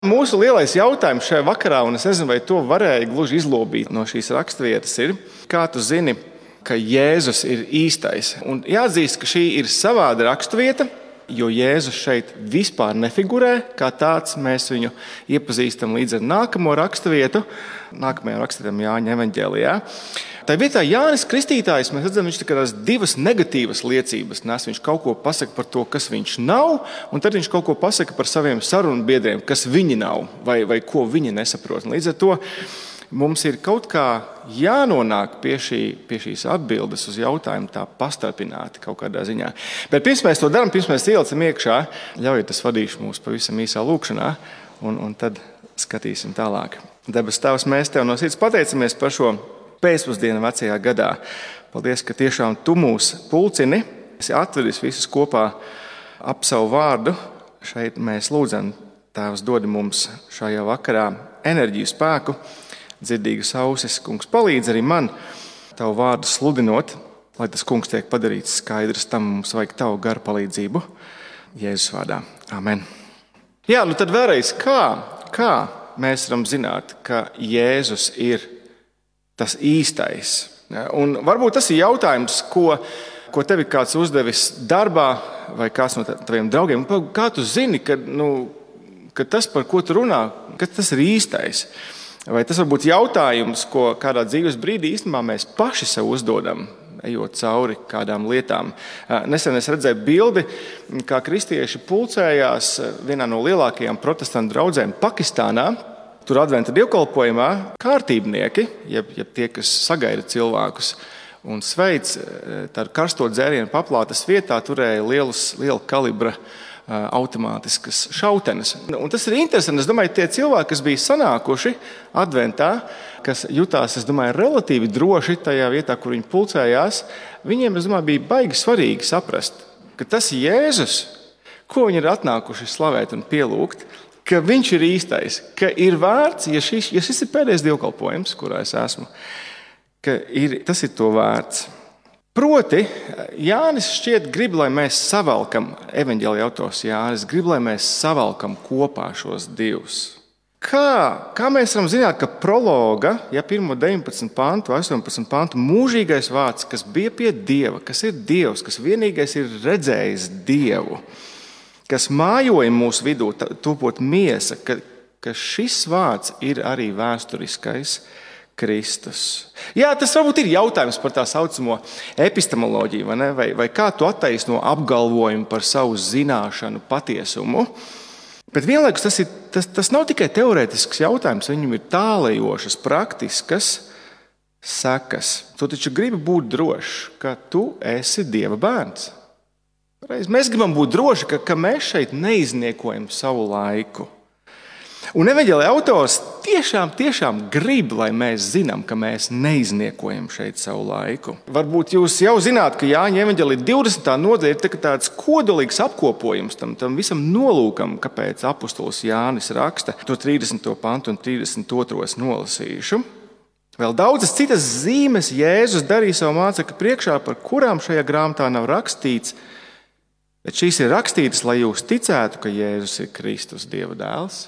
Mūsu lielais jautājums šajā vakarā, un es nezinu, vai to varēja gluži izlobīt no šīs raksturvietas, ir, kā tu zini, ka Jēzus ir īstais. Un jāatzīst, ka šī ir savāda raksturvieta, jo Jēzus šeit vispār nefigurē kā tāds. Mēs viņu iepazīstam līdz ar nākamo raksturvietu, nākamajam raksturvietam Jāņa evaņģēlijā. Tā vietā Jānis Kristītājs, mēs redzam, viņš tādās divas negatīvas liecības nes. Viņš kaut ko pasaka par to, kas viņš nav, un tad viņš kaut ko pasaka par saviem sarunbiedriem, kas viņi nav, vai ko viņi nesaprot. Līdz ar to mums ir kaut kā jānonāk pie šīs atbildes uz jautājumu tā pastarpināti kaut kādā ziņā. Bet pirms mēs to darām, pirms mēs ielicam iekšā, ļaujiet, es vadīšu mūs pavisam īsā lūkšanā, un tad skatīsim tālāk. Debes Tēvs, mēs Tev no sirds pateicamies par šo pēcpusdienu vecajā gadā. Paldies, ka tiešām Tu mūs pulcini, esi atvedis visus kopā ap savu vārdu. Šeit mēs lūdzam, Tēvs, dod mums šajā vakarā enerģiju, spēku, dzirdīgas ausis. Kungs, palīdz arī man Tavu vārdu sludinot, lai tas, Kungs, tiek padarīts skaidrs. Tam mums vajag Tavu garu palīdzību. Jēzus vārdā. Amen. Jā, tad vēlreiz, kā mēs varam zināt, ka Jēzus ir tas īstais? Un varbūt tas ir jautājums, ko tev kāds uzdevis darbā vai kāds no taviem draugiem. Kā tu zini, ka tas, par ko tu runā, ka tas ir īstais? Vai tas var būt jautājums, ko kādā dzīves brīdī īstenībā mēs paši sev uzdodam, ejot cauri kādām lietām? Nesen es redzēju bildi, kā kristieši pulcējās vienā no lielākajām protestantu draudzēm Pakistānā. Tur adventa dievkalpojumā kārtībnieki, jeb tie, kas sagaida cilvēkus un sveic, tādu karsto dzērienu paplātes vietā turēja liela kalibra automātiskas šautenes. Un tas ir interesanti. Es domāju, tie cilvēki, kas bija sanākuši adventā, kas jutās, es domāju, relatīvi droši tajā vietā, kur viņi pulcējās, viņiem, es domāju, bija baigi svarīgi saprast, ka tas Jēzus, ko viņi ir atnākuši slavēt un pielūgt, ka viņš ir īstais, ka ir vērts, ja šis ir pēdējais dievkalpojums, kurā es esmu, ka tas ir to vērts. Proti, Jānis šķiet grib, lai mēs savalkam, evaņģēlija autors Jānis grib, lai mēs savalkam kopā šos divus. Kā mēs varam zināt, ka prologa, 1.19 pantu, 18 pantu, mūžīgais vārds, kas bija pie Dieva, kas ir Dievs, kas vienīgais ir redzējis Dievu, kas mājoja mūsu vidū, topot miesa, ka šis vārds ir arī vēsturiskais Kristus. Jā, tas varbūt ir jautājums par tā saucamo epistemoloģiju, vai kā tu attaisno apgalvojumu par savu zināšanu patiesumu. Bet vienlaikus tas nav tikai teorētisks jautājums, viņam ir tālējošas, praktiskas sekas. Tu taču gribi būt drošs, ka tu esi Dieva bērns. Mēs gribam būt droši, ka mēs šeit neizniekojam savu laiku. Un evaņģēlija autors tiešām grib, lai mēs zinām, ka mēs neizniekojam šeit savu laiku. Varbūt jūs jau zināt, ka Jāņa evaņģēlija 20. nodaļa ir tāds kodolīgs apkopojums tam visam nolūkam, kāpēc apostols Jānis raksta to 30. pantu un 32. nolasīšu. Vēl daudzas citas zīmes Jēzus darīja savu mācekļu priekšā, par kurām šajā grāmatā nav rakstīts. Bet šīs ir rakstītas, lai jūs ticētu, ka Jēzus ir Kristus, Dieva dēls,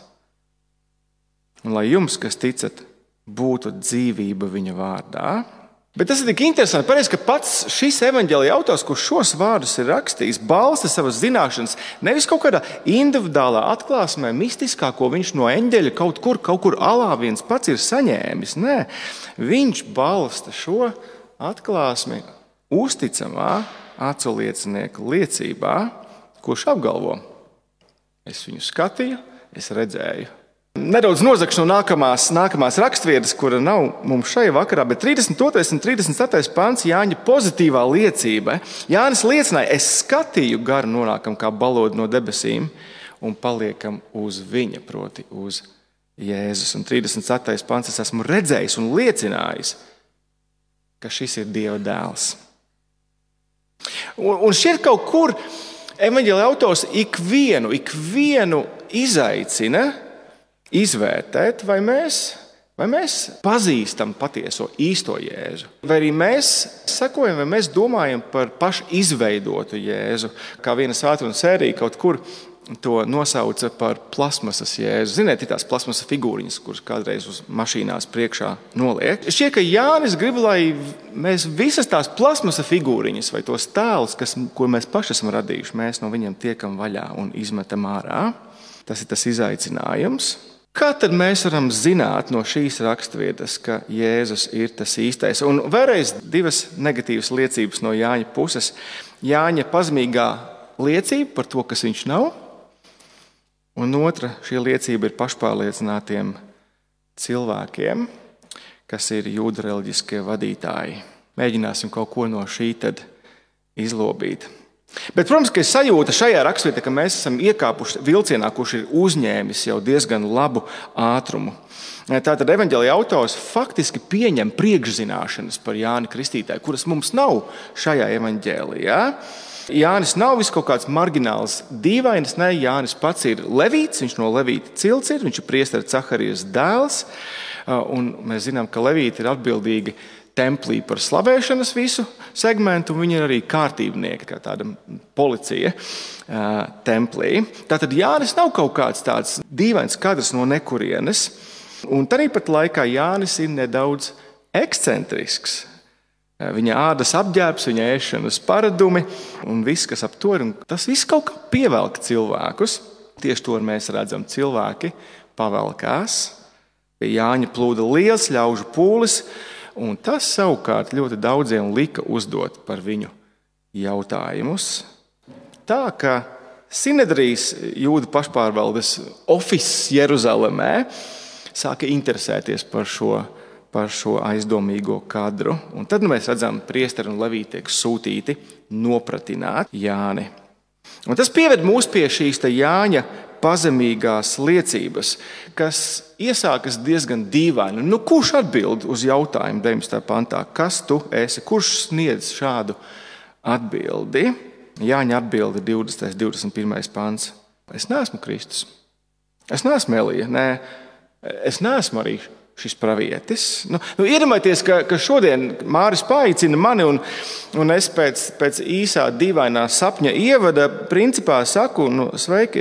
un lai jums, kas ticat, būtu dzīvība viņa vārdā. Bet tas ir tik interesanti, pareizi, ka pats šis evaņģēlija autors, kurš šos vārdus ir rakstījis, balsta savas zināšanas nevis kaut kādā individuālā atklāsmē, mistiskā, ko viņš no eņģeļa kaut kur alā viens pats ir saņēmis. Nē, viņš balsta šo atklāsmi uzticamā aculiecinieku liecībā, kurš apgalvo: es viņu skatīju, es redzēju. Nedaudz nozagšu no nākamās raksturvietas, kura nav mums šajā vakarā, bet 32. un 34. pants Jāņa pozitīvā liecība. Jānis liecināja: es skatīju, garu nonākam kā balodi no debesīm un paliekam uz viņa, proti uz Jēzus. Un 34. pants: es esmu redzējis un liecinājis, ka šis ir Dieva dēls. Un šķiet kaut kur evaņģēlija autors ikvienu izaicina izvērtēt, vai mēs pazīstam patieso īsto Jēzu. Vai arī mēs sekojam, vai mēs domājam par pašu izveidotu Jēzu. Kā viena svētdienas sērija kaut kur to nosauca par plasmasas Jēzu. Ziniet, ir tās plasmasas figūriņas, kuras kādreiz uz mašīnās priekšā noliek. Šķiet, ka Jānis grib, lai mēs visas tās plasmasas figūriņas vai tos tēlus, ko mēs paši esam radījuši, mēs no viņiem tiekam vaļā un izmetam ārā. Tas ir tas izaicinājums. Kā tad mēs varam zināt no šīs raksturvietas, ka Jēzus ir tas īstais? Un vēlreiz divas negatīvas liecības no Jāņa puses. Jāņa pazemīgā liecība par to, kas viņš nav. Un otra, šī liecība ir pašpārliecinātiem cilvēkiem, kas ir jūdu reliģiskie vadītāji. Mēģināsim kaut ko no šī tad izlobīt. Bet, protams, ka ir sajūta šajā raksturvietā, ka mēs esam iekāpuši vilcienā, kurš ir uzņēmis jau diezgan labu ātrumu. Tātad evaņģēlija autors faktiski pieņem priekšzināšanas par Jāni Kristītāju, kuras mums nav šajā evaņģēlijā. Jānis nav viss kaut kāds margināls dīvainis, ne, Jānis pats ir levīts, viņš no levīta cilts ir, viņš ir priestera Caharijas dēls, un mēs zinām, ka levīti ir atbildīgi templī par slavēšanas visu segmentu, un viņi ir arī kārtībnieki, kā tāda policija templī. Tātad Jānis nav kaut kāds tāds dīvains kadrs no nekurienes, un tāpat laikā Jānis ir nedaudz ekscentrisks. Viņa ādas apģērbs, viņa ēšanas paradumi un viss, kas ap to ir. Tas viss kaut kā pievelk cilvēkus. Tieši to mēs redzam. Cilvēki pavelkās. Pie Jāņa plūda liels ļaužu pūlis, un tas savukārt ļoti daudziem lika uzdot par viņu jautājumus. Tā ka Sinedrijas jūdu pašpārvaldes ofiss Jeruzalemē sāka interesēties par šo aizdomīgo kadru. Un tad mēs redzam, priesteri un levīti tiek sūtīti nopratināt Jāni. Un tas pieved mūs pie šīs Jāņa pazemīgās liecības, kas iesākas diezgan dīvaini. Kurš atbild uz jautājumu 19. pantā? Kas tu esi? Kurš sniedz šādu atbildi? Jāņa atbildi 20. 21. pants. Es neesmu Kristus. Es neesmu Elija. Nē, es neesmu arī šis pravietis. Iedomājieties, ka šodien Māris paaicina mani, un es pēc īsā dīvainā sapņa ievada principā saku, sveiki,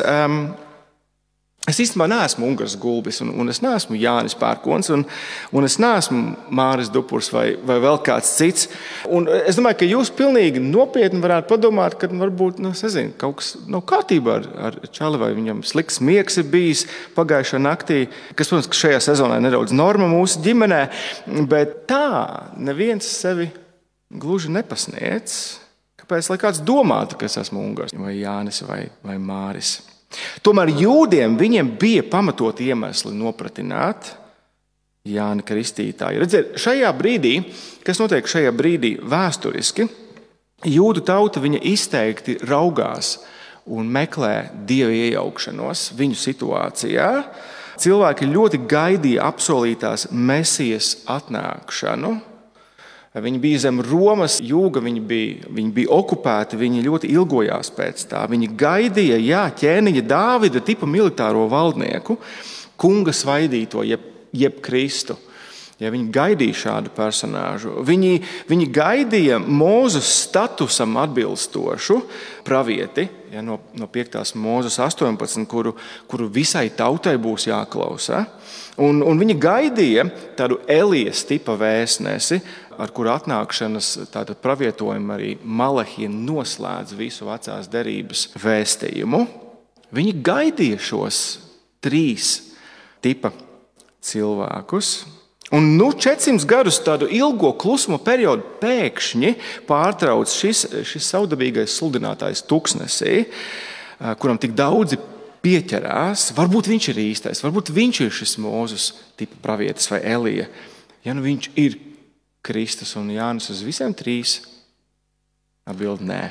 es īstenībā neesmu Ungars Gulbis, un es neesmu Jānis Pērkons, un es neesmu Māris Dupurs vai vēl kāds cits. Un es domāju, ka jūs pilnīgi nopietni varētu padomāt, ka varbūt, kaut kas nav kārtībā ar čali, vai viņam slikts miegs ir bijis pagājušā naktī, kas, protams, ka šajā sezonā nedaudz norma mūsu ģimenē, bet tā neviens sevi gluži nepasniedz. Kāpēc, lai kāds domātu, ka es esmu Ungars vai Jānis vai Māris? Tomēr jūdiem viņiem bija pamatoti iemesli nopratināt Jāni Kristītāju. Redziet, šajā brīdī, kas notiek šajā brīdī vēsturiski, jūdu tauta viņa izteikti raugās un meklē Dieva iejaukšanos viņu situācijā. Cilvēki ļoti gaidīja apsolītās Mesijas atnākšanu. Viņi bija zem Romas jūga, viņi bija okupēti, viņi ļoti ilgojās pēc tā. Viņi gaidīja, ķēniņa Dāvida tipa militāro valdnieku, kunga svaidīto, jeb Kristu. Viņi gaidīja šādu personāžu. Viņi gaidīja Mūzes statusam atbilstošu pravieti, no 5. Mūzes 18, kuru visai tautai būs jāklausa. Un viņi gaidīja tādu Elijas tipa vēstnesi, ar kuru atnākšanas pravietojumu arī Malahija noslēdz visu vecās derības vēstījumu. Viņi gaidīja šos 3 tipa cilvēkus. Un 400 gadus tādu ilgo klusuma periodu pēkšņi pārtrauc šis savdabīgais sludinātājs tuksnesī, kuram tik daudzi pieķerās. Varbūt viņš ir īstais, varbūt viņš ir šis Mūzes tipa pravietis vai Elija. Ja viņš ir Kristus un Jānis uz visiem 3 atbild nē.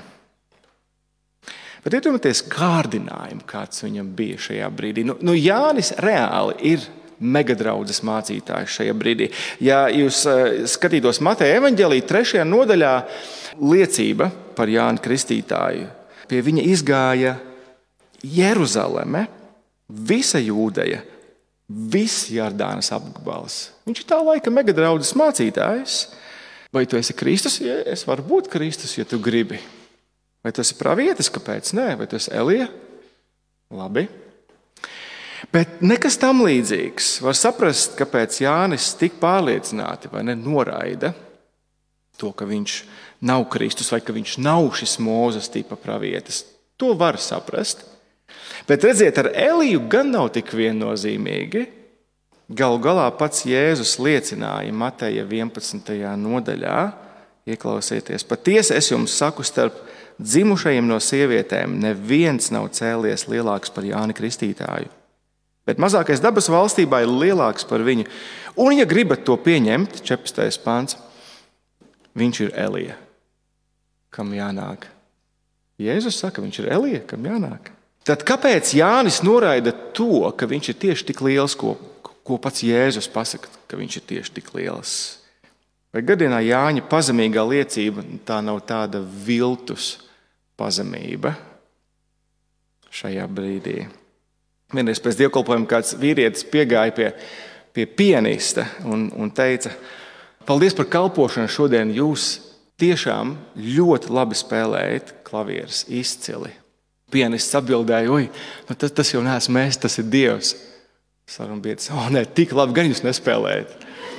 Bet iedomājieties kārdinājumu, kāds viņam bija šajā brīdī. Jānis reāli ir megadraudzes mācītājs šajā brīdī. Ja jūs skatītos Mateja evaņģēlija 3. nodaļā, liecība par Jāni Kristītāju, pie viņa izgāja Jeruzaleme, visa Jūdeja, viss Jordānas apgabals. Viņš ir tā laika megadraudzes mācītājs. Vai tu esi Kristus? Ja, es varu būt Kristus, ja tu gribi. Vai tu esi pravietis? Kāpēc nē? Vai tu esi Elija? Labi. Bet nekas tam līdzīgs. Var saprast, kāpēc Jānis tik pārliecināti vai noraida to, ka viņš nav Kristus vai ka viņš nav šis Mūzes tipa pravietis. To var saprast. Bet redziet, ar Eliju gan nav tik viennozīmīgi. Galu galā pats Jēzus liecināja Mateja 11. nodaļā, ieklausieties, patiesi es jums saku, starp dzimušajiem no sievietēm neviens nav cēlies lielāks par Jāni Kristītāju. Bet mazākais dabas valstībā ir lielāks par viņu. Un, ja gribat to pieņemt, 14. pants, viņš ir Elija, kam jānāk. Jēzus saka, viņš ir Elija, kam jānāk. Tad kāpēc Jānis noraida to, ka viņš ir tieši tik liels, ko pats Jēzus pasaka, ka viņš ir tieši tik liels? Vai gadienā Jāņa pazemīgā liecība tā nav tāda viltus pazemība šajā brīdī? Vienreiz pēc dievkalpojuma kāds vīrietis piegāja pie pianista un teica: paldies par kalpošanu šodien, jūs tiešām ļoti labi spēlējat klavierus, izcili. Pianists atbildēja: oi, tas jau neesmu es, tas ir Dievs. Sarunbiedrs: nē, tik labi gan jūs nespēlējat.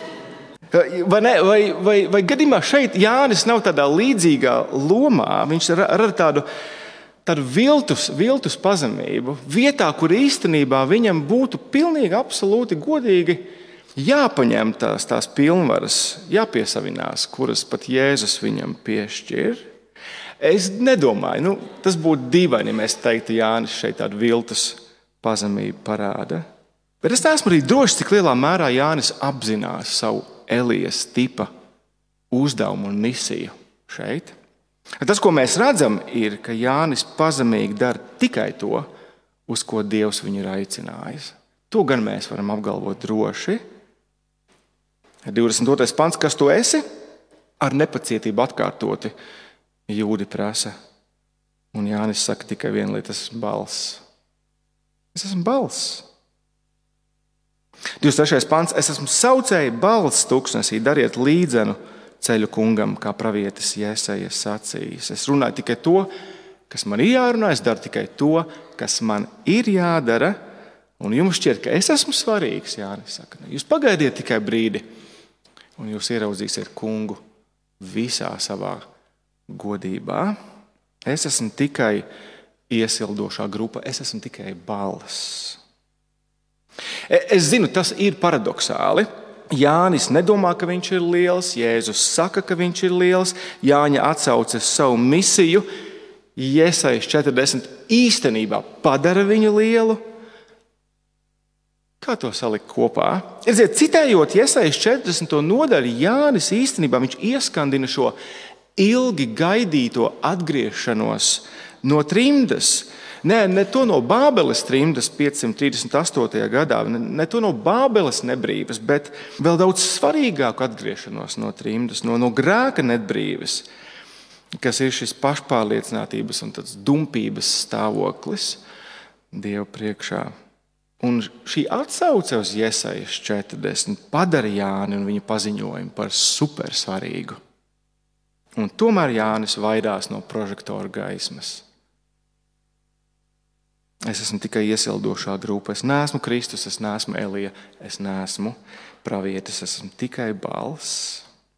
Vai gadījumā šeit Jānis nav tādā līdzīgā lomā, viņš rada tādu viltus pazemību vietā, kur īstenībā viņam būtu pilnīgi, absolūti godīgi jāpaņem tās pilnvaras, jāpiesavinās, kuras pat Jēzus viņam piešķir. Es nedomāju, tas būtu dīvaini, ja mēs teiktu, Jānis šeit tādu viltus pazemību parāda. Bet es neesmu arī drošs, cik lielā mērā Jānis apzinās savu Elijas tipa uzdevumu un misiju šeit. Tas, ko mēs redzam, ir, ka Jānis pazemīgi dara tikai to, uz ko Dievs viņu ir aicinājis. To gan mēs varam apgalvot droši. 22. pants, kas tu esi? Ar nepacietību atkārtoti jūdi prasa. Un Jānis saka tikai vienu lietu: es esmu balss. Es esmu balss. 23. pants, es esmu saucēja balss tuksnesī, dariet līdzenu ceļu kungam, kā pravietis Jesaja sacījis. Es runāju tikai to, kas man ir jārunā, es daru tikai to, kas man ir jādara, un jums šķiet, ka es esmu svarīgs, Jānis saka. Jūs pagaidiet tikai brīdi, un jūs ieraudzīsiet kungu visā savā godībā. Es esmu tikai iesildošā grupa, es esmu tikai balss. Es zinu, tas ir paradoxāli. Jānis nedomā, ka viņš ir liels, Jēzus saka, ka viņš ir liels, Jāņa atsaucas savu misiju, Jesajas 40 īstenībā padara viņu lielu. Kā to salikt kopā? Redziet, citējot Jesajas 40. nodaļu, Jānis īstenībā viņš ieskandina šo ilgi gaidīto atgriešanos no trimdas. Ne to no Bābeles trimdas 538. gadā, ne to no Bābeles nebrīvas, bet vēl daudz svarīgāku atgriešanos no trimdas, no grēka nebrīvas, kas ir šis pašpārliecinātības un tāds dumpības stāvoklis Dieva priekšā. Un šī atsauce uz Jesajas 40 padara Jāni un viņa paziņojumu par supersvarīgu. Un tomēr Jānis vairās no prožektora gaismas. Es esmu tikai iesildošā grupa. Es neesmu Kristus, es neesmu Elija, es neesmu pravietis, es esmu tikai balss.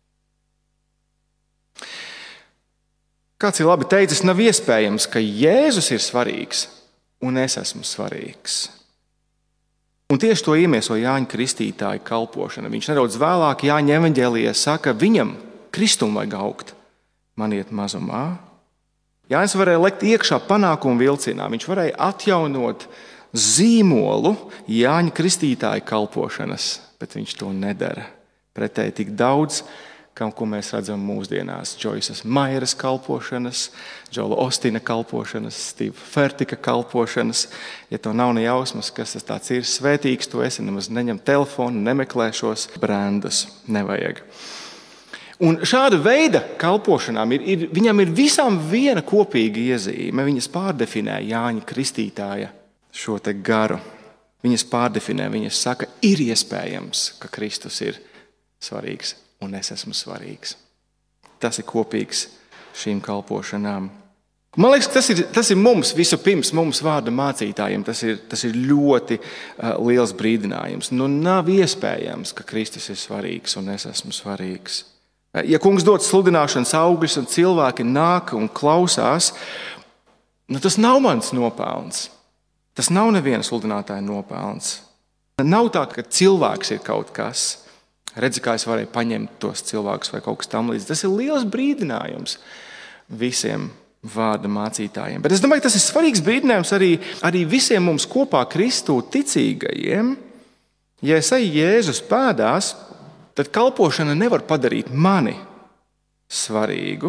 Kāds ir labi teicis, nav iespējams, ka Jēzus ir svarīgs un es esmu svarīgs. Un tieši to iemieso Jāņa Kristītāja kalpošana. Viņš nedaudz vēlāk Jāņa evaņģēlijā saka, viņam Kristum vajag augt, man iet mazumā. Jānis varēja lekt iekšā panākumu vilcienā. Viņš varēja atjaunot zīmolu Jāņa Kristītāja kalpošanas, bet viņš to nedara. Pretēji tik daudz, ko mēs redzam mūsdienās. Džoisas Mairas kalpošanas, Džoela Ostina kalpošanas, Stīva Fertika kalpošanas. Ja to nav ne jausmas, kas tas tāds ir svētīgs, to esi nemaz neņem telefonu, nemeklē šos brandus. Nevajag. Un šāda veida kalpošanām viņam ir visām viena kopīga iezīme. Viņas pārdefinē Jāņa Kristītāja šo te garu. Viņas pārdefinē, viņas saka, ir iespējams, ka Kristus ir svarīgs un es esmu svarīgs. Tas ir kopīgs šīm kalpošanām. Man liekas, tas ir mums vispirms, mums vārda mācītājiem. Tas ir ļoti liels brīdinājums. Nav iespējams, ka Kristus ir svarīgs un es esmu svarīgs. Ja kungs dod sludināšanas augļus un cilvēki nāk un klausās, tas nav mans nopelns. Tas nav neviena sludinātāja nopelns. Nav tā, ka cilvēks ir kaut kas. Redzi, kā es varēju paņemt tos cilvēkus vai kaut kas tam līdz. Tas ir liels brīdinājums visiem vārda mācītājiem. Bet es domāju, ka tas ir svarīgs brīdinājums arī visiem mums kopā Kristū ticīgajiem. Ja es eju Jēzus pēdās, tad kalpošana nevar padarīt mani svarīgu.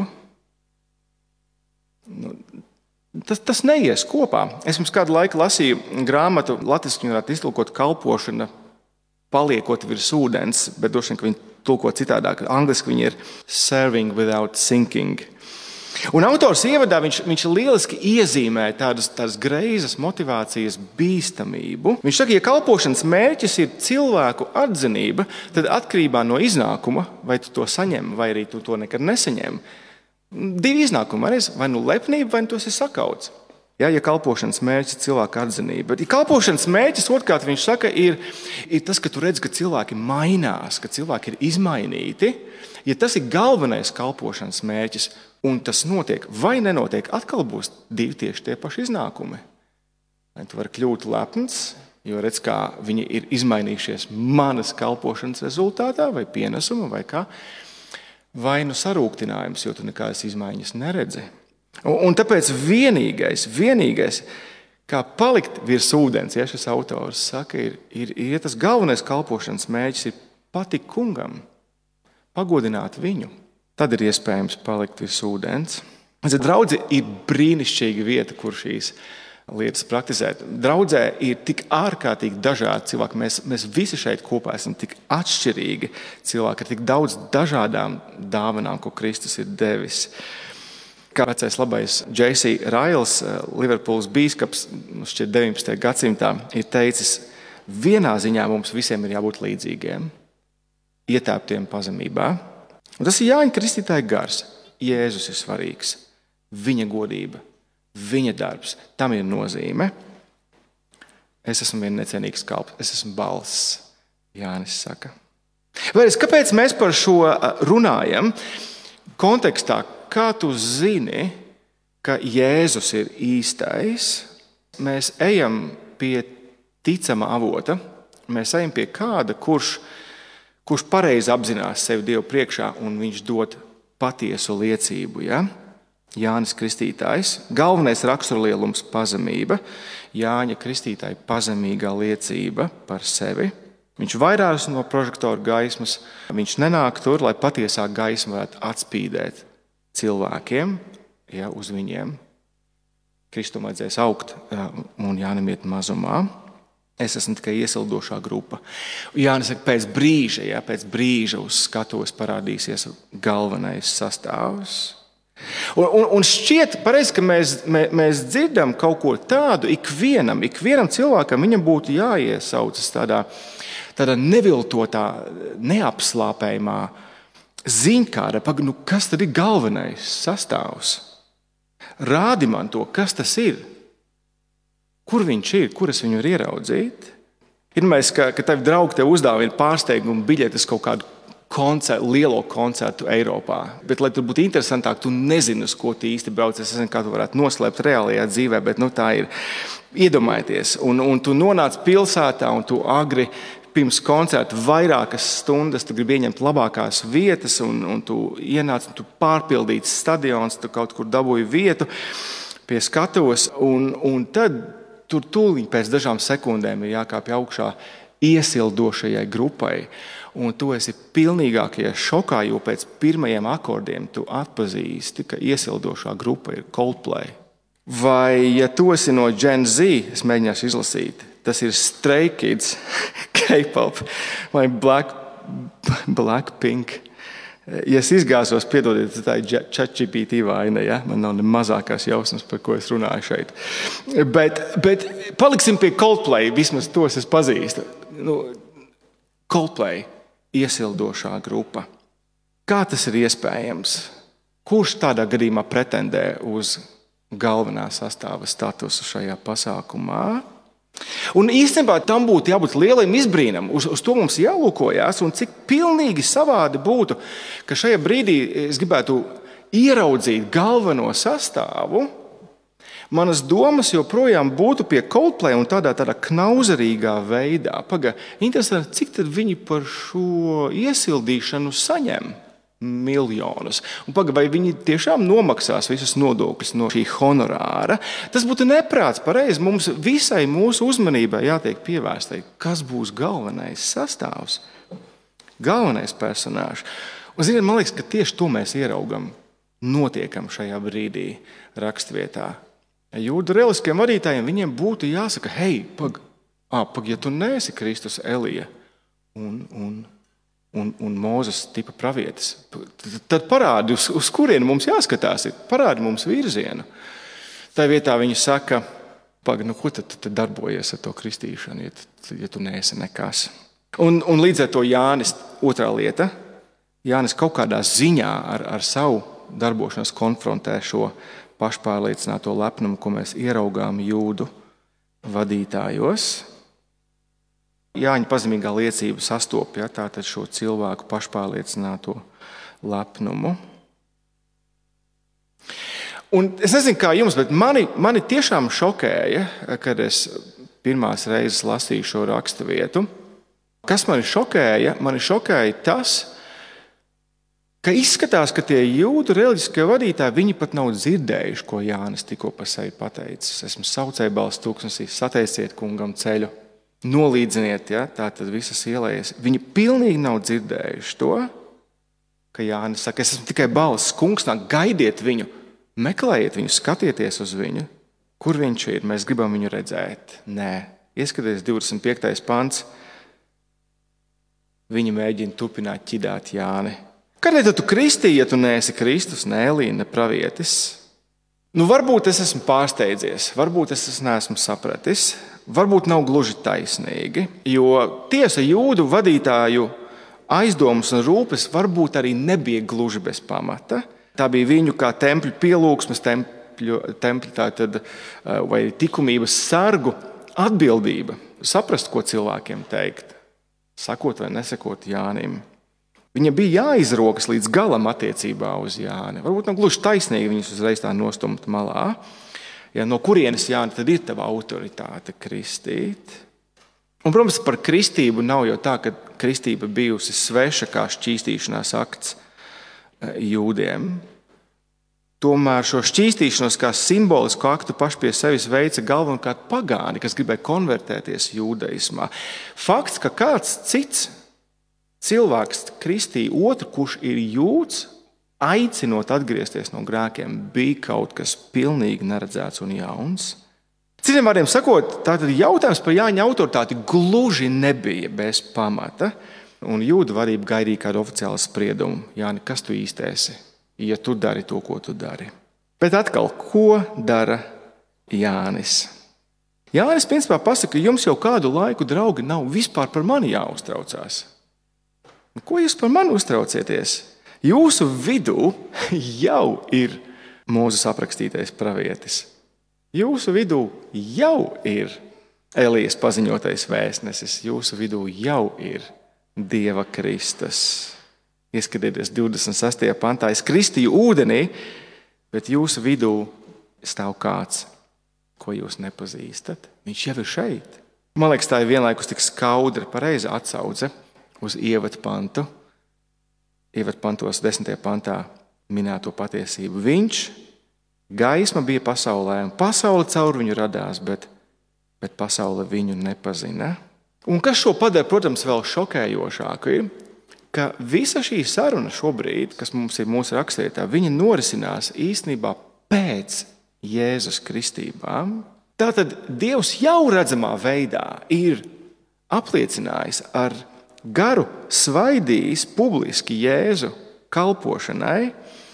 Tas neies kopā. Es pirms kādu laiku lasīju grāmatu, latviski varētu iztulkot kalpošana, paliekot virs ūdens, bet droši vien, ka viņi tulko citādāk. Angliski viņi ir serving without sinking. Un autors ievadā viņš lieliski iezīmē tādas greizas motivācijas bīstamību. Viņš saka, ja kalpošanas mērķis ir cilvēku atzinība, tad atkarībā no iznākuma, vai tu to saņem, vai arī tu to nekad nesaņem. 2 iznākumi, vai nu lepnība, vai nu tu esi sakauts. Ja kalpošanas mērķis ir cilvēka atzinība. Bet kalpošanas mērķis, otrkārt, viņš saka, ir tas, ka tu redz, ka cilvēki mainās, ka cilvēki ir izmainīti. Ja tas ir galvenais kalpošanas mērķis, un tas notiek vai nenotiek, atkal būs 2 tieši tie paši iznākumi. Vai tu vari kļūt lepns, jo redz, kā viņi ir izmainījušies manas kalpošanas rezultātā, vai pienesuma, vai kā. Vai nu sarūktinājums, jo tu nekādas izmaiņas neredzi. Un tāpēc vienīgais, kā palikt virs ūdens, ja šis autors saka, ir tas galvenais kalpošanas mērķis ir patikt kungam, pagodināt viņu. Tad ir iespējams palikt virs ūdens. Draudze ir brīnišķīga vieta, kur šīs lietas praktizēt. Draudzē ir tik ārkārtīgi dažādi cilvēki. Mēs visi šeit kopā esam tik atšķirīgi cilvēki ar tik daudz dažādām dāvanām, ko Kristus ir devis. Kā vecais labais J.C. Rails, Liverpools bīskaps, šķiet 19. gadsimtā, ir teicis, vienā ziņā mums visiem ir jābūt līdzīgiem, ietēptiem pazemībā. Un tas ir Jāņa Kristītāja gars. Jēzus ir svarīgs. Viņa godība, viņa darbs, tam ir nozīme. Es esmu vien necienīgs kalps, es esmu balss, Jānis saka. Vēlreiz, kāpēc mēs par šo runājam? Kontekstā, kā tu zini, ka Jēzus ir īstais, mēs ejam pie ticama avota, mēs ejam pie kāda, kurš pareizi apzinās sevi Dievu priekšā un viņš dod patiesu liecību. Ja? Jānis Kristītājs, galvenais raksturlielums pazemība, Jāņa Kristītāja pazemīgā liecība par sevi. Viņš vairās no prožektora gaismas, viņš nenāk tur, lai patiesā gaisma varētu atspīdēt cilvēkiem, ja, uz viņiem. Kristum vajadzēs augt un Jānim iet mazumā. Es esmu tikai iesildošā grupa. Jānis saka, pēc brīža uz skatuves parādīsies galvenais sastāvs. Un šķiet pareizi, ka mēs dzirdam kaut ko tādu ikvienam cilvēkam, viņam būtu jāiesaucas tādā neviltotā, neapslāpējumā ziņkāra, kas tad ir galvenais sastāvs? Rādi man to, kas tas ir. Kur viņš ir, kur es viņu varu ieraudzīt? Pirmais, ka tavi draugi tev uzdāvina pārsteigumu biļetes kaut kādu lielo koncertu Eiropā. Bet, lai tur būtu interesantāk, tu nezini, uz ko tu īsti brauc. Es nezinu, kā tu varētu noslēpt reālajā dzīvē, bet tā ir. Iedomājieties, un tu nonāc pilsētā, un tu agri pirms koncerta vairākas stundas, tu gribi ieņemt labākās vietas, un tu ienāc, un tu pārpildīts stadions, tu kaut kur dabūji vietu pie skatuves, un tad tur tūlīt pēc dažām sekundēm ir jākāpj augšā iesildošajai grupai. Un tu esi pilnīgākajā šokā, jo pēc pirmajiem akordiem tu atpazīsti, ka iesildošā grupa ir Coldplay. Vai, ja tu esi no Gen Z, es mēģināšu izlasīt, tas ir Stray Kids, K-pop vai Blackpink. Ja es izgāzos, piedodiet, tā ir ChatGPT vaina, ja? Man nav ne mazākās jausmas, par ko es runāju šeit. Bet paliksim pie Coldplay, vismaz tos es pazīstu. Coldplay, iesildošā grupa. Kā tas ir iespējams? Kurš tādā gadījumā pretendē uz galvenā sastāva statusu šajā pasākumā. Un īstenībā tam būtu jābūt lielam izbrīnam. Uz to mums jālūkojas, un cik pilnīgi savādi būtu, ka šajā brīdī es gribētu ieraudzīt galveno sastāvu. Manas domas joprojām būtu pie Coldplay un tādā knauzerīgā veidā. Interesanti, cik tad viņi par šo iesildīšanu saņem miljonus. Un vai viņi tiešām nomaksās visus nodokļus no šī honorāra? Tas būtu neprāts. Pareizi, mums visai mūsu uzmanībai jātiek pievērstai, kas būs galvenais sastāvs, galvenais personāžs. Un, ziniet, man liekas, ka tieši to mēs ieraugam, notiekam šajā brīdī rakstvietā. Jūdu reliģiskiem vadītājiem viņiem būtu jāsaka, hei, ja tu neesi Kristus, Elija un Mūzes tipa pravietis, tad parādi, uz kurieni mums jāskatās, parādi mums virzienu. Tā vietā viņi saka, ko tad darbojies ar to kristīšanu, ja tu neesi nekas. Un līdz ar to Jānis, otrā lieta, Jānis kaut kādā ziņā ar savu darbošanos konfrontē šo pašpārliecināto lepnumu, ko mēs ieraugām jūdu vadītājos. Jāņa pazemīgā liecība sastopja tātad šo cilvēku pašpārliecināto lepnumu. Un es nezinu, kā jums, bet mani tiešām šokēja, kad es pirmās reizes lasīju šo raksturvietu. Kas mani šokēja? Mani šokēja tas, ka izskatās, ka tie jūdu reliģiskie vadītāji, viņi pat nav dzirdējuši, ko Jānis tikko par sevi pateicis. Esmu saucējbalss tūkstnesī, sateiciet kungam ceļu, nolīdziniet, tātad visas ielējas. Viņi pilnīgi nav dzirdējuši to, ka Jānis saka, es esmu tikai balss, kungs nāk, gaidiet viņu, meklējiet viņu, skatieties uz viņu. Kur viņš ir? Mēs gribam viņu redzēt. Nē, ieskatieties 25. pants. Viņi mēģina turpināt ķidāt Jāni. Kādēļ tu kristīji, ja tu neesi Kristus, ne Elija, ne pravietis? Varbūt es esmu pārsteidzies, varbūt es neesmu sapratis, varbūt nav gluži taisnīgi, jo tiesa jūdu vadītāju aizdomas un rūpes varbūt arī nebija gluži bez pamata. Tā bija viņu kā tempļu pielūgsmes, tempļu tātad, vai likumības sargu atbildība. Saprast, ko cilvēkiem teikt, sakot vai nesakot Jānim. Viņam bija jāizrokas līdz galam attiecībā uz Jāni. Varbūt nav gluži taisnīgi viņus uzreiz tā nostumt malā. Ja, no kurienes, Jāni, tad ir tava autoritāte kristīt? Un, protams, par kristību nav jau tā, ka kristība bijusi sveša kā šķīstīšanās akts jūdiem. Tomēr šo šķīstīšanos kā simbolisku aktu paši pie sevis veica galvenokārt pagāni, kas gribēja konvertēties jūdaismā. Fakts, ka kāds cits cilvēks kristīja otru, kurš ir jūds, aicinot atgriezties no grēkiem, bija kaut kas pilnīgi neredzēts un jauns. Citiem vārdiem sakot, tātad jautājums par Jāņa autoritāti gluži nebija bez pamata, un jūdu vadība gaidīja kādu oficiālu spriedumu. Jāni, kas tu īsti esi, ja tu dari to, ko tu dari? Bet atkal, ko dara Jānis? Jānis principā pasaka, jums jau kādu laiku, draugi, nav vispār par mani jāuztraucās. Ko jūs par mani uztraucieties? Jūsu vidū jau ir Mūzes aprakstītais pravietis. Jūsu vidū jau ir Elijas paziņotais vēstnesis. Jūsu vidū jau ir Dieva Kristus. Ieskatieties 26. pantā. Es kristīju ūdenī, bet jūsu vidū stāv kāds, ko jūs nepazīstat. Viņš jau ir šeit. Man liekas, tā ir vienlaikus tik skaudra, pareiza atsauce uz ievadpantu. Ievadpantos 10. pantā minēto patiesību. Viņš, gaisma bija pasaulē, un pasaule caur viņu radās, bet pasaule viņu nepazina. Un kas šo padara, protams, vēl šokējošāku, ir, ka visa šī saruna šobrīd, kas mums ir mūsu rakstvietā, viņa norisinās īstenībā pēc Jēzus kristībām. Tātad Dievs jau redzamā veidā ir apliecinājis ar garu svaidījis publiski Jēzu kalpošanai.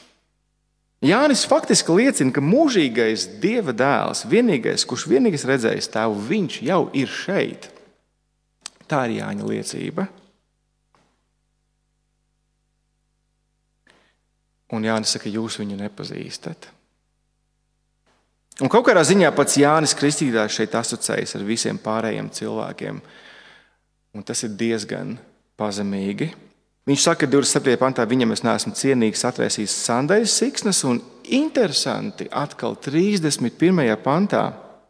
Jānis faktiski liecina, ka mūžīgais Dieva dēls, vienīgais, kurš vienīgais redzējis tēvu, viņš jau ir šeit. Tā ir Jāņa liecība. Un Jānis saka, jūs viņu nepazīstat. Un kaut kādā ziņā pats Jānis Kristītājs šeit asociējas ar visiem pārējiem cilvēkiem. Un tas ir diezgan pazemīgi. Viņš saka, 27. pantā, viņam es neesmu cienīgs atraisījis sandēļas siksnas, un interesanti atkal 31. pantā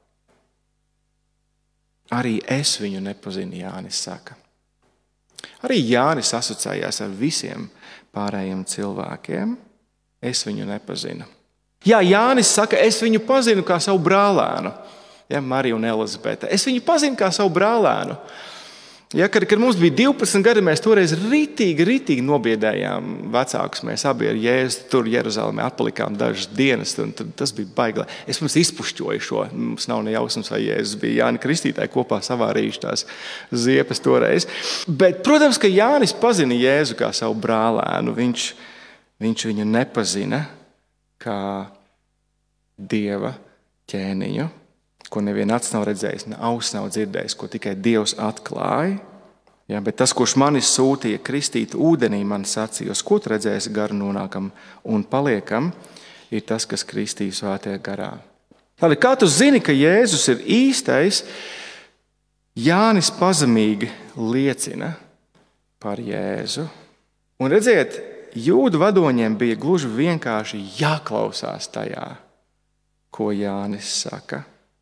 arī es viņu nepazinu, Jānis saka. Arī Jānis asociējās ar visiem pārējiem cilvēkiem. Es viņu nepazinu. Jā, Jānis saka, es viņu pazinu kā savu brālēnu. Ja, Marija un Elizabete. Es viņu pazinu kā savu brālēnu. Ja, kad mums bija 12 gadi, mēs toreiz ritīgi nobiedējām vecākus. Mēs abi ar Jēzu tur Jeruzalemē atpalikām dažas dienas, un tas bija baigi. Es mums izpušķoju šo. Mums nav ne jausmas, vai Jēzus bija Jāni Kristītāji kopā savārījuši tās ziepes toreiz. Bet, protams, ka Jānis pazina Jēzu kā savu brālēnu. Viņš viņu nepazina kā Dieva ķēniņu, ko neviena acis nav redzējis, ne auss nav dzirdējis, ko tikai Dievs atklāja. Ja, bet tas, kurš mani sūtīja kristīt ūdenī, man sacīja, uz ko tu redzēsi garu nonākam un paliekam, ir tas, kas kristīs svētajā garā. Tātad, kā tu zini, ka Jēzus ir īstais? Jānis pazemīgi liecina par Jēzu. Un redziet, Jūdu vadoņiem bija gluži vienkārši jāklausās tajā, ko Jānis saka.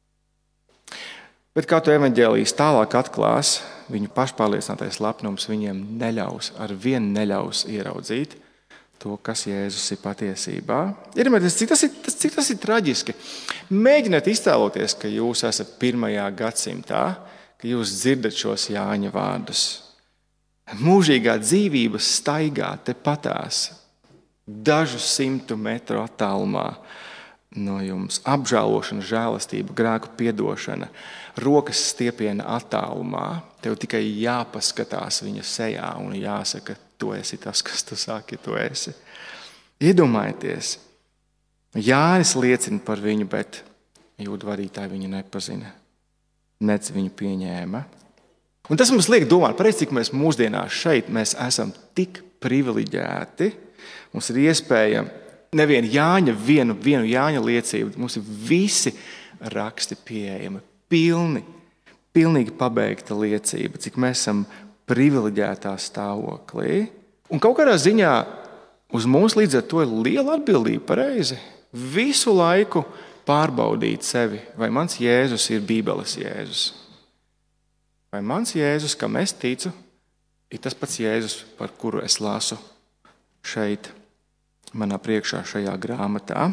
Bet kā to evaņģēlijas tālāk atklās, viņu pašpārliecinātais lepnums viņiem neļaus ieraudzīt to, kas Jēzus ir patiesībā. Cik tas ir traģiski. Mēģiniet iztēloties, ka jūs esat 1. gadsimtā, ka jūs dzirdat šos Jāņa vārdus. Mūžīgā dzīvība staigā tepatās dažu 100 metru attālumā no jums. Apžēlošana, žēlastība, grēku piedošana, rokas stiepiena attālumā. Tev tikai jāpaskatās viņa sejā un jāsaka, tu esi tas, kas tu saki, tu esi. Iedomājieties, Jānis liecina par viņu, bet Jūdu vadītāji viņu nepazina. Nec viņu pieņēma. Un tas mums liek domāt, cik mēs mūsdienās šeit mēs esam tik privileģēti. Mums ir iespēja nevienu Jāņa, vienu Jāņa liecību. Mums ir visi raksti pieejami, pilnīgi pabeigta liecība, cik mēs esam privileģētā stāvoklī. Un kaut kādā ziņā uz mums līdz ar to ir liela atbildība, pareizi. Visu laiku pārbaudīt sevi, vai mans Jēzus ir Bībeles Jēzus. Vai mans Jēzus, kam es ticu, ir tas pats Jēzus, par kuru es lasu šeit, manā priekšā šajā grāmatā.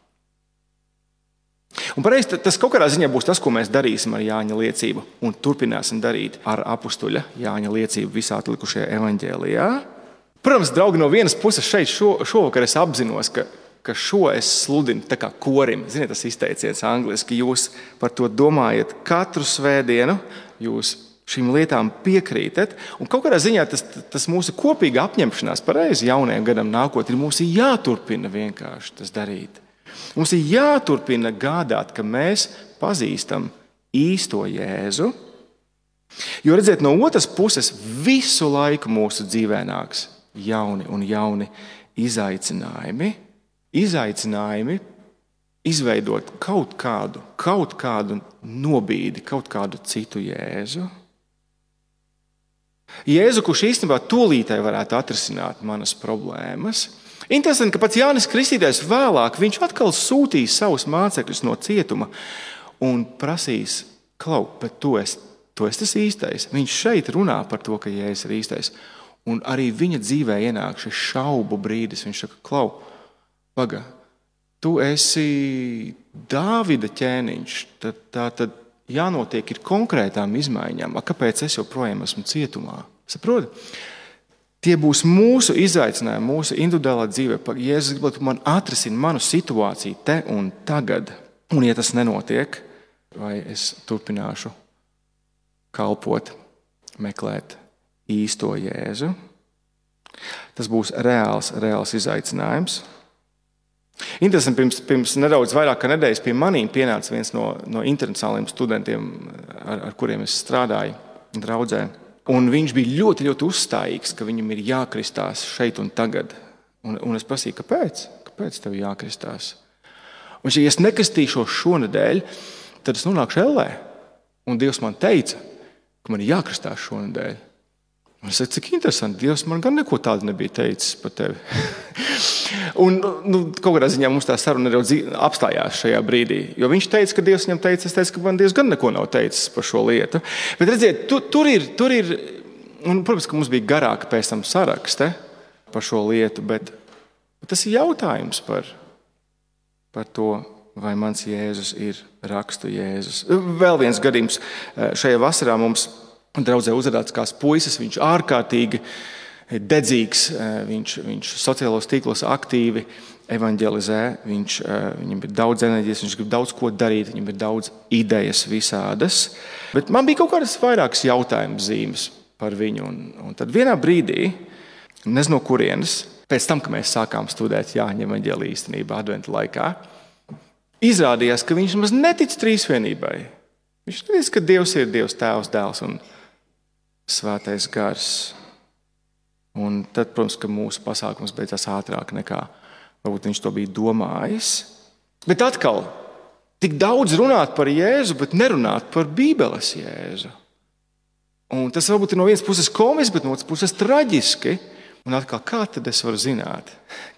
Un pareizi, tas kaut kādā ziņā būs tas, ko mēs darīsim ar Jāņa liecību un turpināsim darīt ar apustuļa Jāņa liecību visā atlikušajā evaņģēlijā. Protams, draugi, no vienas puses šeit šovakar es apzinos, ka šo es sludinu tā kā korim. Ziniet, tas izteiciens angliski, jūs par to domājat katru svētdienu, jūs šīm lietām piekrītat, un kaut kādā ziņā tas mūsu kopīga apņemšanās pareizi jaunajam gadam nākotnē, mums ir jāturpina vienkārši tas darīt. Mums ir jāturpina gādāt, ka mēs pazīstam īsto Jēzu, jo redziet, no otras puses visu laiku mūsu dzīvē nāks jauni un jauni izaicinājumi izveidot kaut kādu nobīdi, kaut kādu citu Jēzu. Jēzu, kurš īstenībā tūlītēji varētu atrisināt manas problēmas. Interesanti, ka pats Jānis Kristītājs vēlāk, viņš atkal sūtīs savus mācekļus no cietuma un prasīs, bet tu esi tas īstais. Viņš šeit runā par to, ka Jēzus ir īstais. Un arī viņa dzīvē ienāk šis šaubu brīdis. Viņš saka, paga, tu esi Dāvida ķēniņš, tad jānotiek ir konkrētām izmaiņām. Kāpēc es joprojām esmu cietumā? Saproti? Tie būs mūsu izaicinājumi, mūsu individuālā dzīvē. Jēzus grib, lai man atrisina manu situāciju te un tagad. Un ja tas nenotiek, vai es turpināšu kalpot, meklēt īsto Jēzu, tas būs reāls izaicinājums. Interesanti, pirms nedaudz vairāk kā nedēļas pie manīm pienāca viens no internacionāliem studentiem, ar kuriem es strādāju draudzē. Un viņš bija ļoti, ļoti uzstājīgs, ka viņam ir jākristās šeit un tagad. Un es prasīju, kāpēc? Kāpēc tev jākristās? Un ja es nekastīšos šonedēļ, tad es nonākšu ellē. Un Dievs man teica, ka man ir jākristās šonedēļ. Un es teicu, cik interesanti, Dievs man gan neko tādu nebija teicis par tevi. Un kaut kādā ziņā mums tā saruna nedaudz apstājās šajā brīdī. Jo viņš teica, ka Dievs viņam teica, es teicu, ka man Dievs gan neko nav teicis par šo lietu. Bet redziet, tur ir, un protams, ka mums bija garāka pēc tam sarakste par šo lietu, bet tas ir jautājums par to, vai mans Jēzus ir rakstu Jēzus. Vēl viens gadījums šajā vasarā mums draudzē uzrādāts kāds puisis, viņš ārkārtīgi dedzīgs, viņš sociālos tīklos aktīvi evanģelizē, viņam ir daudz enerģijas, viņš grib daudz ko darīt, viņam ir daudz idejas visādas. Bet man bija kaut kādas vairākas jautājumu zīmes par viņu. Un tad vienā brīdī, nezinu no kurienes, pēc tam, kad mēs sākām studēt Jāņa evanģeliju īstenībā adventa laikā, izrādījās, ka viņš maz netic trīsvienībai. Viņš netic, ka Dievs ir Dievs Tēvs, Dēls un Svētais Gars. Un tad, protams, ka mūsu pasākums beidzās ātrāk nekā varbūt viņš to bija domājis. Bet atkal, tik daudz runāt par Jēzu, bet nerunāt par Bībeles Jēzu. Un tas varbūt ir no vienas puses komiski, bet no otras puses traģiski. Un atkal, kā tad es varu zināt,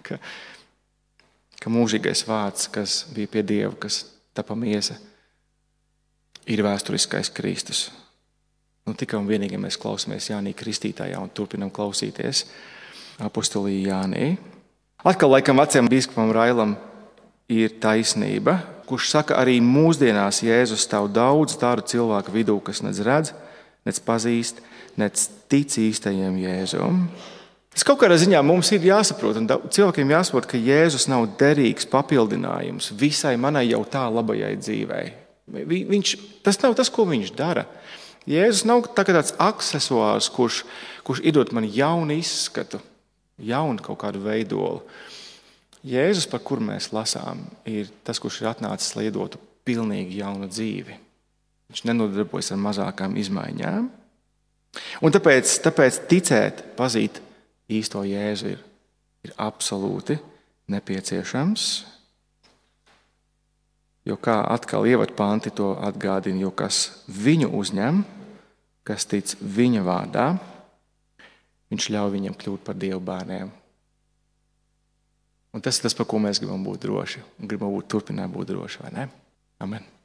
ka mūžīgais vārds, kas bija pie Dieva, kas tapa miesa, ir vēsturiskais Kristus. Tikai un vienīgi mēs klausamies Jānī Kristītājā un turpinam klausīties apostolī Jānī. Atkal laikam vecajam bīskapam Railam ir taisnība, kurš saka, arī mūsdienās Jēzus stāv daudz tādu cilvēku vidū, kas nec redz, nec pazīst, nec tic īstajiem Jēzum. Tas kaut kādā ziņā mums ir jāsaprot, un cilvēkiem jāsaprot, ka Jēzus nav derīgs papildinājums visai manai jau tā labajai dzīvei. Tas nav tas, ko viņš dara. Jēzus nav tāds aksesuārs, kurš iedod man jaunu izskatu, jaunu kaut kādu veidolu. Jēzus, par kuru mēs lasām, ir tas, kurš ir atnācis, lai iedotu pilnīgi jaunu dzīvi. Viņš nenodarbojas ar mazākām izmaiņām. Un tāpēc ticēt, pazīt īsto Jēzu ir absolūti nepieciešams. Jo kā atkal ievadpanti to atgādina, jo kas viņu uzņem, kas tic viņa vārdā, viņš ļauj viņam kļūt par Dieva bērniem. Un tas ir tas, par ko mēs gribam būt droši. Un gribam turpināt būt droši, vai ne? Amen.